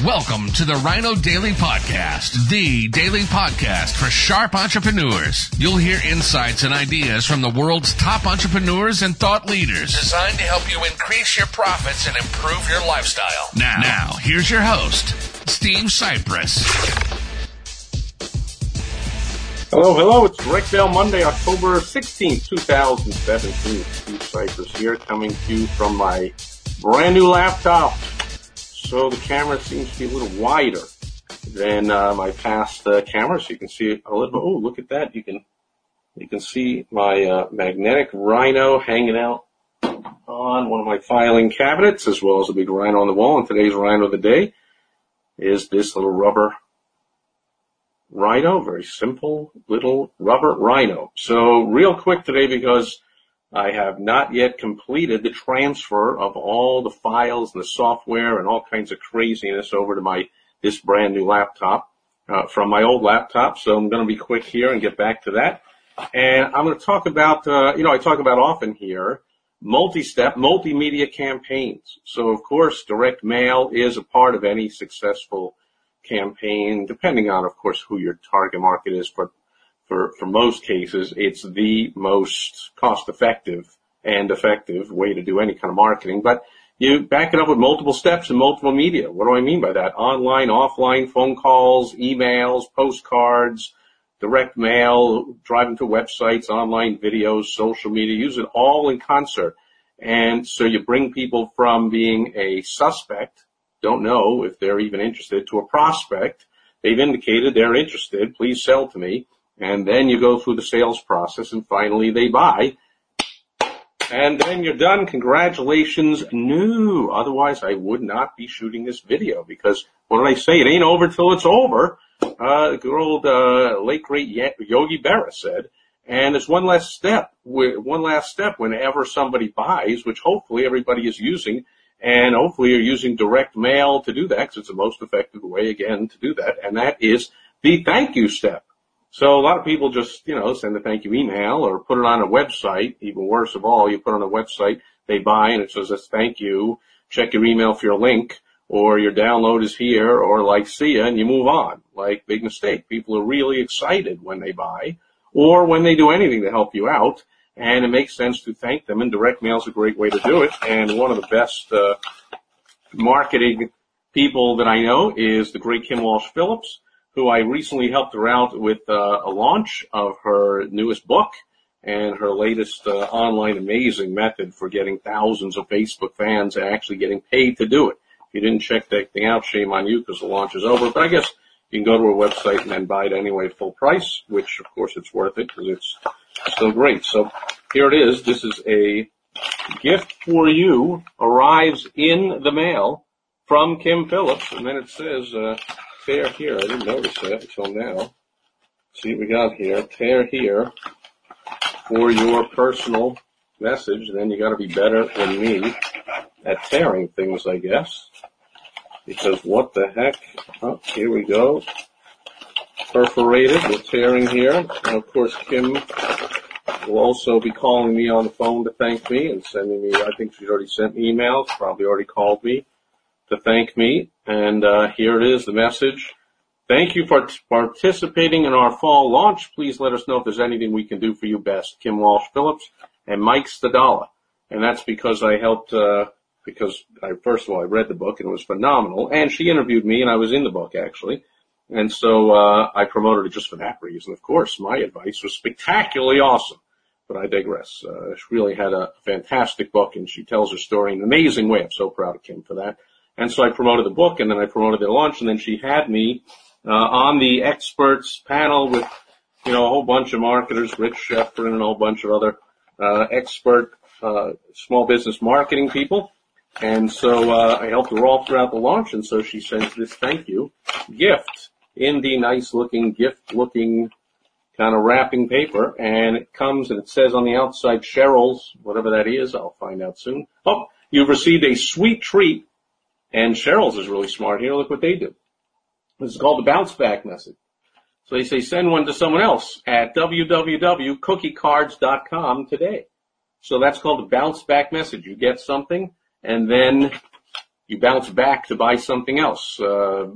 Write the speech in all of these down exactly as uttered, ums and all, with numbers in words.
Welcome to the Rhino Daily Podcast, the daily podcast for sharp entrepreneurs. You'll hear insights and ideas from the world's top entrepreneurs and thought leaders, designed to help you increase your profits and improve your lifestyle. Now, now here's your host, Steve Cypress. Hello, hello. It's Direct Mail Monday, October sixteenth, twenty seventeen. Steve Cypress here, coming to you from my brand new laptop. So the camera seems to be a little wider than uh, my past uh, camera, so you can see it a little bit. Oh, look at that! You can you can see my uh, magnetic Rhino hanging out on one of my filing cabinets, as well as a big Rhino on the wall. And today's Rhino of the day is this little rubber Rhino, very simple little rubber Rhino. So real quick today, because I have not yet completed the transfer of all the files and the software and all kinds of craziness over to my this brand new laptop uh, from my old laptop. So I'm going to be quick here and get back to that. And I'm going to talk about, uh, you know, I talk about often here, multi-step, multimedia campaigns. So of course, direct mail is a part of any successful campaign, depending on, of course, who your target market is. But for, for most cases, it's the most cost-effective and effective way to do any kind of marketing. But you back it up with multiple steps and multiple media. What do I mean by that? Online, offline, phone calls, emails, postcards, direct mail, driving to websites, online videos, social media. Use it all in concert. And so you bring people from being a suspect, don't know if they're even interested, to a prospect. They've indicated they're interested. Please sell to me. And then you go through the sales process, and finally they buy. And then you're done. Congratulations. No. Otherwise, I would not be shooting this video, because what did I say? It ain't over till it's over. Uh, good old, uh, late great Yogi Berra said. And it's one last step, one last step whenever somebody buys, which hopefully everybody is using. And hopefully you're using direct mail to do that, because it's the most effective way, again, to do that. And that is the thank you step. So a lot of people just, you know, send a thank you email or put it on a website. Even worse of all, you put it on a website, they buy, and it says thank you. Check your email for your link, or your download is here, or like see ya, and you move on. Like, big mistake. People are really excited when they buy, or when they do anything to help you out. And it makes sense to thank them, and direct mail is a great way to do it. And one of the best uh, marketing people that I know is the great Kim Walsh Phillips, who I recently helped her out with uh, a launch of her newest book and her latest uh, online amazing method for getting thousands of Facebook fans and actually getting paid to do it. If you didn't check that thing out, shame on you, because the launch is over. But I guess you can go to her website and then buy it anyway full price, which, of course, it's worth it because it's still great. So here it is. This is a gift for you, arrives in the mail from Kim Phillips, and then it says, uh, tear here. I didn't notice that until now. See what we got here. Tear here for your personal message. Then you got to be better than me at tearing things, I guess. Because what the heck? Oh, here we go. Perforated. We're tearing here. And of course, Kim will also be calling me on the phone to thank me and sending me, I think she's already sent me emails, probably already called me to thank me. And uh here it is, the message. Thank you for t- participating in our fall launch. Please let us know if there's anything we can do for you best. Kim Walsh Phillips and Mike Stadala. And that's because I helped, uh because I, first of all, I read the book and it was phenomenal. And she interviewed me and I was in the book, actually. And so uh I promoted it just for that reason. Of course, my advice was spectacularly awesome. But I digress. Uh, she really had a fantastic book, and she tells her story in an amazing way. I'm so proud of Kim for that. And so I promoted the book, and then I promoted their launch, and then she had me uh on the experts panel with, you know, a whole bunch of marketers, Rich Sheffrin and a whole bunch of other uh expert uh small business marketing people. And so uh I helped her all throughout the launch, and so she sends this thank you gift in the nice-looking, gift-looking kind of wrapping paper, and it comes and it says on the outside, Cheryl's, whatever that is, I'll find out soon. Oh, you've received a sweet treat, and Cheryl's is really smart here. Look what they do. This is called the bounce back message. So they say send one to someone else at w w w dot cookie cards dot com today. So that's called the bounce back message. You get something, and then you bounce back to buy something else. Uh,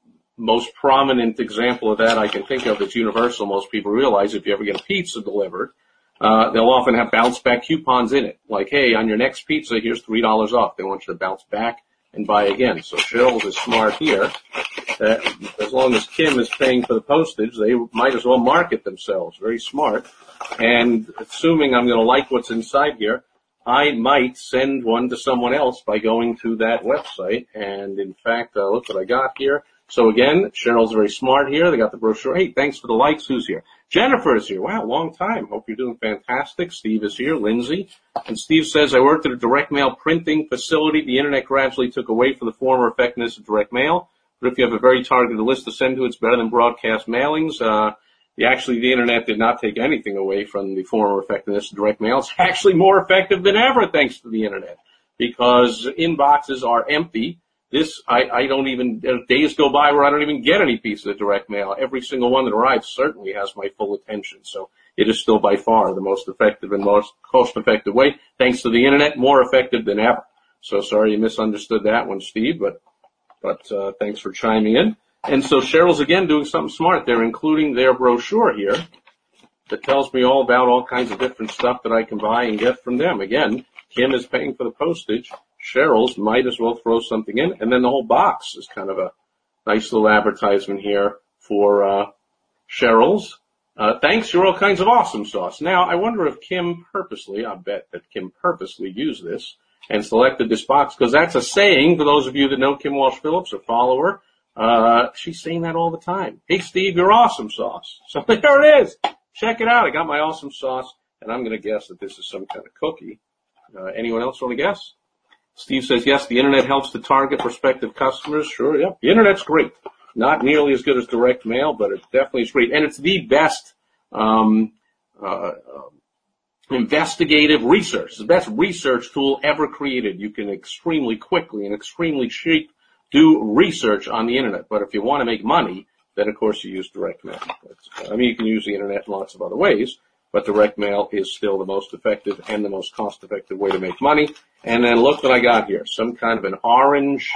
most prominent example of that I can think of that's universal. Most people realize if you ever get a pizza delivered, uh, they'll often have bounce back coupons in it. Like, hey, on your next pizza, here's three dollars off. They want you to bounce back and buy again. So Cheryl's is smart here. Uh, as long as Kim is paying for the postage, they might as well market themselves. Very smart. And assuming I'm going to like what's inside here, I might send one to someone else by going to that website. And in fact, uh, look what I got here. So again, Cheryl's very smart here. They got the brochure. Hey, thanks for the likes. Who's here? Jennifer is here. Wow, long time. Hope you're doing fantastic. Steve is here. Lindsay. And Steve says, I worked at a direct mail printing facility. The internet gradually took away from the former effectiveness of direct mail. But if you have a very targeted list to send to, it's better than broadcast mailings. Uh, the, actually, the internet did not take anything away from the former effectiveness of direct mail. It's actually more effective than ever thanks to the internet because inboxes are empty. This, I, I don't even, days go by where I don't even get any piece of direct mail. Every single one that arrives certainly has my full attention. So it is still by far the most effective and most cost-effective way. Thanks to the internet, more effective than ever. So sorry you misunderstood that one, Steve, but, but, uh, thanks for chiming in. And so Cheryl's again doing something smart. They're including their brochure here that tells me all about all kinds of different stuff that I can buy and get from them. Again, Kim is paying for the postage. Cheryl's might as well throw something in. And then the whole box is kind of a nice little advertisement here for uh Cheryl's. Uh, thanks, you're all kinds of awesome sauce. Now, I wonder if Kim purposely, I bet that Kim purposely used this and selected this box because that's a saying for those of you that know Kim Walsh Phillips or follow her. Uh, she's saying that all the time. Hey, Steve, you're awesome sauce. So there it is. Check it out. I got my awesome sauce and I'm going to guess that this is some kind of cookie. Uh, anyone else want to guess? Steve says, yes, the internet helps to target prospective customers. Sure, yeah. The internet's great. Not nearly as good as direct mail, but it definitely is great. And it's the best um, uh, uh, investigative research. It's the best research tool ever created. You can extremely quickly and extremely cheap do research on the internet. But if you want to make money, then, of course, you use direct mail. That's, I mean, you can use the internet in lots of other ways. But direct mail is still the most effective and the most cost-effective way to make money. And then look what I got here. Some kind of an orange,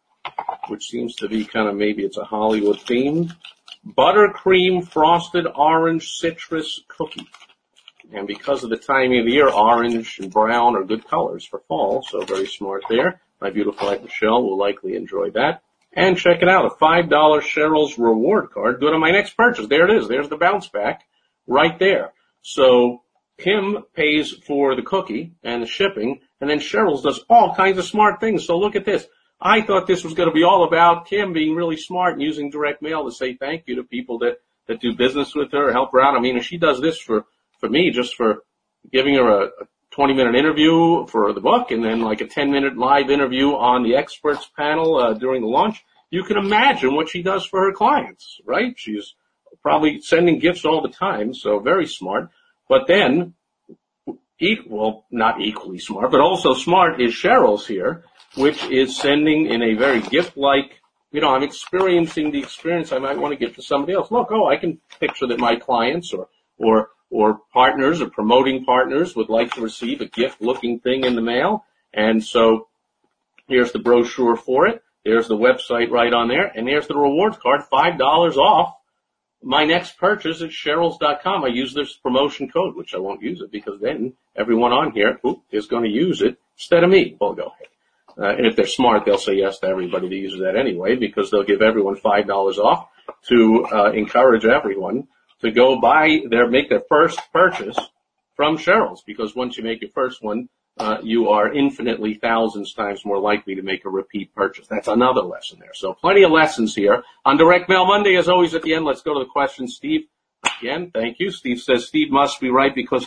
which seems to be kind of maybe it's a Hollywood theme. Buttercream frosted orange citrus cookie. And because of the timing of the year, orange and brown are good colors for fall. So very smart there. My beautiful wife Michelle will likely enjoy that. And check it out. A five dollar Cheryl's reward card. Good on my next purchase. There it is. There's the bounce back right there. So Kim pays for the cookie and the shipping, and then Cheryl's does all kinds of smart things. So look at this. I thought this was going to be all about Kim being really smart and using direct mail to say thank you to people that, that do business with her, help her out. I mean, if she does this for, for me, just for giving her a, a twenty minute interview for the book and then like a ten minute live interview on the experts panel uh, during the launch, you can imagine what she does for her clients, right? She's probably sending gifts all the time, so very smart. But then, equal, not equally smart, but also smart is Cheryl's here, which is sending in a very gift-like, you know, I'm experiencing the experience I might want to give to somebody else. Look, oh, I can picture that my clients or, or, or partners or promoting partners would like to receive a gift-looking thing in the mail. And so here's the brochure for it. There's the website right on there. And there's the rewards card, five dollars off my next purchase at Cheryl's dot com. I use this promotion code, which I won't use it because then everyone on here ooh, is going to use it instead of me. Well, go ahead. Uh, and if they're smart, they'll say yes to everybody that uses that anyway because they'll give everyone five dollars off to uh, encourage everyone to go buy their, make their first purchase from Cheryl's because once you make your first one, uh, you are infinitely thousands times more likely to make a repeat purchase. That's another lesson there. So plenty of lessons here on Direct Mail Monday. As always at the end, let's go to the question. Steve, again, thank you. Steve says Steve must be right because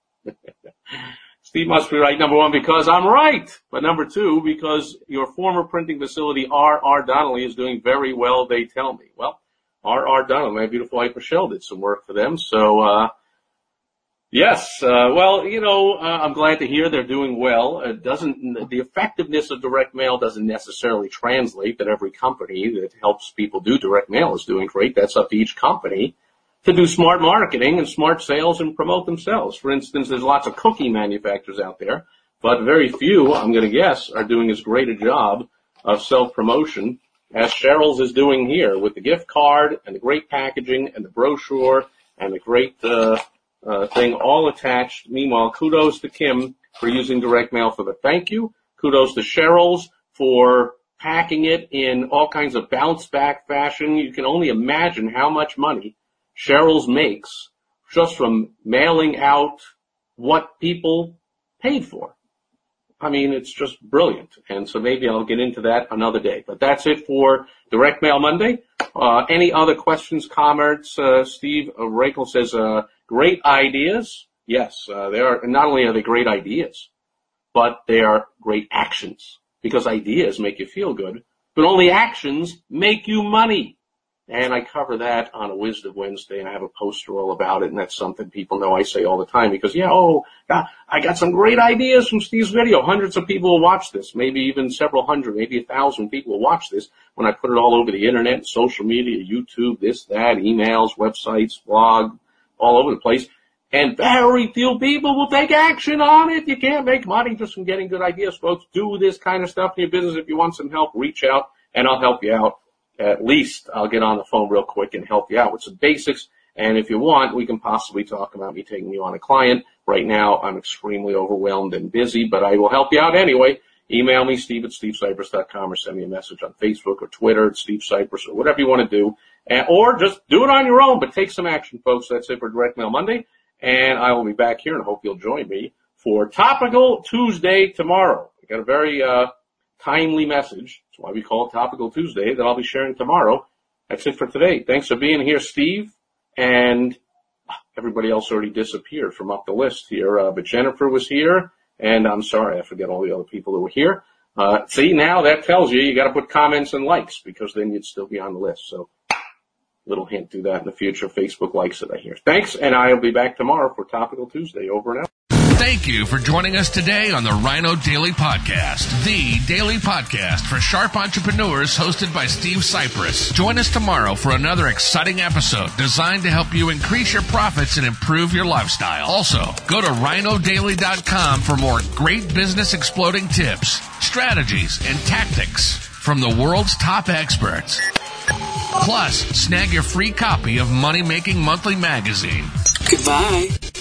Steve must be right, number one, because I'm right. But number two, because your former printing facility, R R. Donnelley, is doing very well, they tell me. Well, R R. Donnelley, my beautiful wife Michelle, did some work for them. So, uh, yes, uh, well, you know, uh, I'm glad to hear they're doing well. It doesn't, the effectiveness of direct mail doesn't necessarily translate that every company that helps people do direct mail is doing great. That's up to each company to do smart marketing and smart sales and promote themselves. For instance, there's lots of cookie manufacturers out there, but very few, I'm going to guess, are doing as great a job of self-promotion, as Cheryl's is doing here with the gift card and the great packaging and the brochure and the great uh, uh, thing all attached. Meanwhile, kudos to Kim for using direct mail for the thank you. Kudos to Cheryl's for packing it in all kinds of bounce-back fashion. You can only imagine how much money Cheryl's makes just from mailing out what people paid for. I mean, it's just brilliant. And so maybe I'll get into that another day. But that's it for Direct Mail Monday. Uh, any other questions, comments? Uh, Steve Rakel says, uh, great ideas. Yes, uh, they are. Not only are they great ideas, but they are great actions. Because ideas make you feel good, but only actions make you money. And I cover that on a Wisdom Wednesday, and I have a poster all about it, and that's something people know I say all the time because, yeah, oh, I got some great ideas from Steve's video. Hundreds of people will watch this, maybe even several hundred, maybe a thousand people will watch this when I put it all over the internet, social media, YouTube, this, that, emails, websites, blog, all over the place. And very few people will take action on it. You can't make money just from getting good ideas, folks. Do this kind of stuff in your business. If you want some help, reach out, and I'll help you out. At least I'll get on the phone real quick and help you out with some basics. And if you want, we can possibly talk about me taking you on a client. Right now, I'm extremely overwhelmed and busy, but I will help you out anyway. Email me, steve at steve cypress dot com, or send me a message on Facebook or Twitter at Steve Cypress, or whatever you want to do. And, or just do it on your own, but take some action, folks. That's it for Direct Mail Monday. And I will be back here, and hope you'll join me for Topical Tuesday tomorrow. I got a very uh timely message. That's why we call it Topical Tuesday, that I'll be sharing tomorrow. That's it for today. Thanks for being here, Steve. And everybody else already disappeared from up the list here. Uh, but Jennifer was here, and I'm sorry, I forget all the other people who were here. Uh, see, now that tells you you got to put comments and likes, because then you'd still be on the list. So, little hint, do that in the future. Facebook likes it, I hear. Thanks, and I'll be back tomorrow for Topical Tuesday. Over and out. Thank you for joining us today on the Rhino Daily Podcast, the daily podcast for sharp entrepreneurs, hosted by Steve Cypress. Join us tomorrow for another exciting episode designed to help you increase your profits and improve your lifestyle. Also, go to rhino daily dot com for more great business exploding tips, strategies, and tactics from the world's top experts. Plus, snag your free copy of Money Making Monthly magazine. Goodbye.